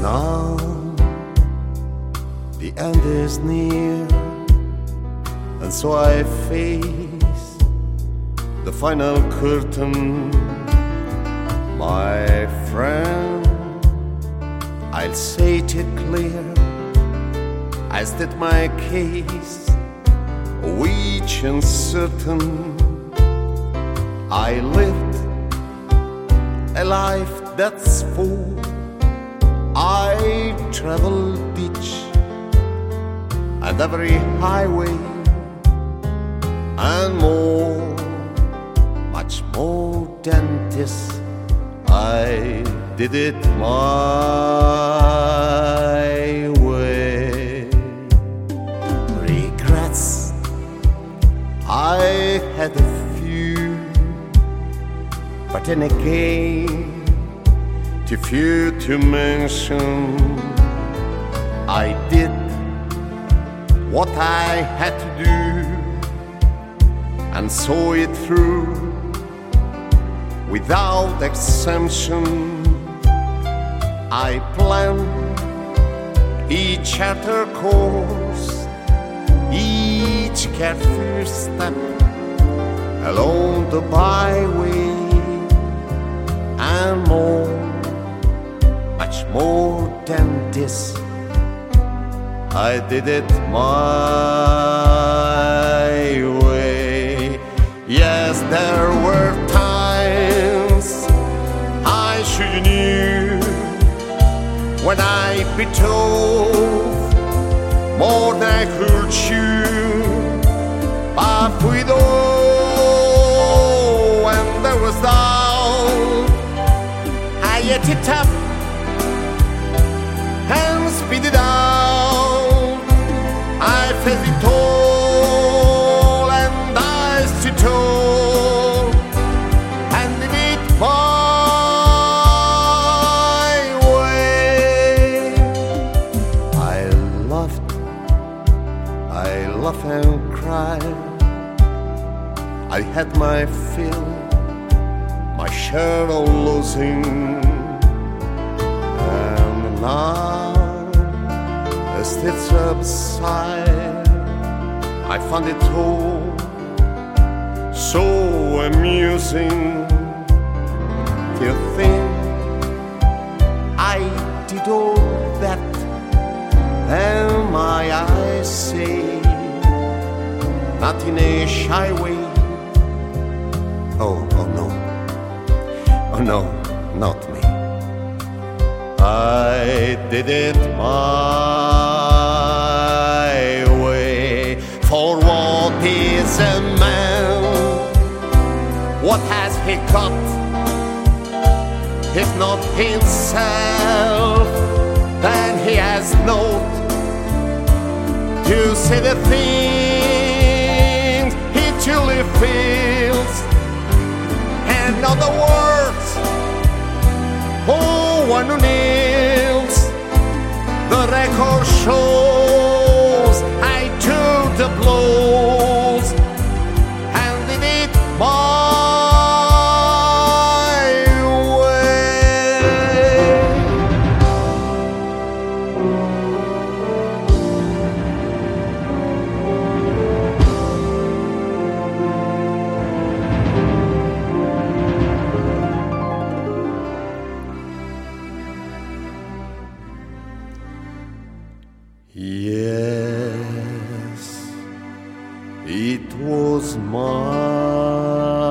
now the end is near, and so I face the final curtain. My friend, I'll say it clear, I state my case, which uncertain. I lived a life that's full. I traveled each and every highway and more, much more than this. I did it my way. Regrets, I had a few, but then again, too few to mention. I did what I had to do and saw it through without exemption. I planned each charter course, each careful step along the byway, and more, much more than this. I did it my way. Yes, there were times I should knew when I betrothed more than I could chew. But with all, and there was doubt, I ate it up and spit it out. I felt it all and I stood tall and did it my way. I laughed and cried. I had my fill, my share of losing, and now as it subsides, I found it all so amusing to think I did all that, and my eyes say, not in a shy way. Oh no, not me. I did it my way. For what is a man? What has he got? If not himself, then he has not to say the things he truly feels. And in other words, oh, one who kneels, the record shows I took the blows and did it my Yes, it was my